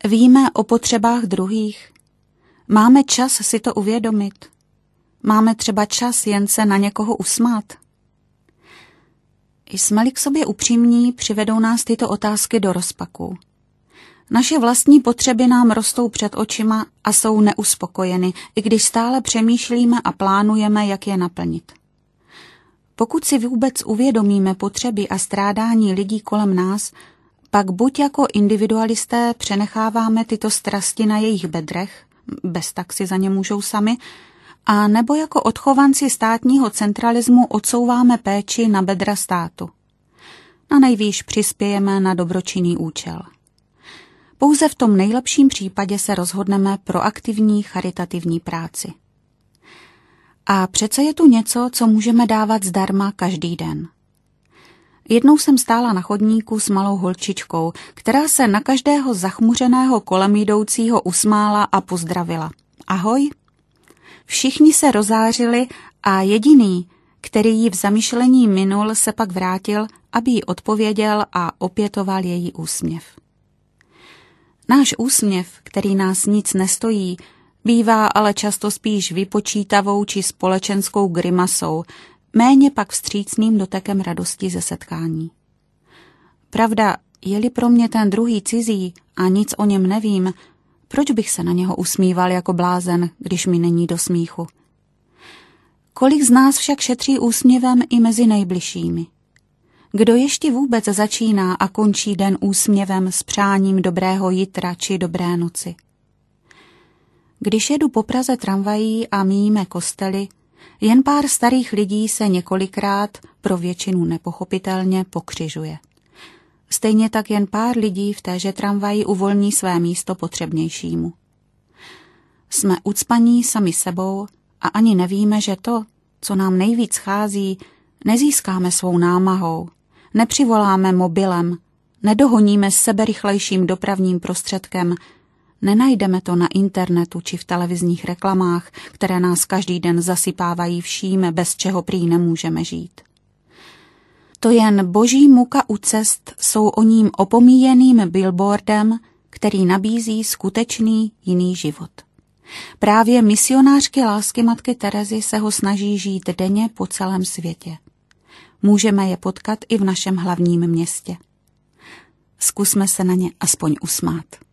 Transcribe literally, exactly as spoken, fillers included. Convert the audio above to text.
Víme o potřebách druhých? Máme čas si to uvědomit? Máme třeba čas jen se na někoho usmát? Jsme-li k sobě upřímní, přivedou nás tyto otázky do rozpaků. Naše vlastní potřeby nám rostou před očima a jsou neuspokojeny, i když stále přemýšlíme a plánujeme, jak je naplnit. Pokud si vůbec uvědomíme potřeby a strádání lidí kolem nás, pak buď jako individualisté přenecháváme tyto strasti na jejich bedrech, bez tak si za ně můžou sami, a nebo jako odchovanci státního centralismu odsouváme péči na bedra státu. Na nejvýš přispějeme na dobročinný účel. Pouze v tom nejlepším případě se rozhodneme pro aktivní charitativní práci. A přece je tu něco, co můžeme dávat zdarma každý den. Jednou jsem stála na chodníku s malou holčičkou, která se na každého zachmuřeného kolem jdoucího usmála a pozdravila. Ahoj! Všichni se rozářili a jediný, který jí v zamyšlení minul, se pak vrátil, aby jí odpověděl a opětoval její úsměv. Náš úsměv, který nás nic nestojí, bývá ale často spíš vypočítavou či společenskou grimasou, méně pak vstřícným dotekem radosti ze setkání. Pravda, je-li pro mě ten druhý cizí a nic o něm nevím, proč bych se na něho usmíval jako blázen, když mi není do smíchu? Kolik z nás však šetří úsměvem i mezi nejbližšími? Kdo ještě vůbec začíná a končí den úsměvem s přáním dobrého jitra či dobré noci? Když jedu po Praze tramvají a míjíme kostely, jen pár starých lidí se několikrát, pro většinu nepochopitelně, pokřižuje. Stejně tak jen pár lidí v téže tramvaji uvolní své místo potřebnějšímu. Jsme ucpaní sami sebou a ani nevíme, že to, co nám nejvíc chází, nezískáme svou námahou, nepřivoláme mobilem, nedohoníme s seberychlejším dopravním prostředkem, nenajdeme to na internetu či v televizních reklamách, které nás každý den zasypávají vším, bez čeho prý nemůžeme žít. To jen boží muka u cest jsou o ním opomíjeným billboardem, který nabízí skutečný jiný život. Právě misionářky lásky matky Terezy se ho snaží žít denně po celém světě. Můžeme je potkat i v našem hlavním městě. Zkusme se na ně aspoň usmát.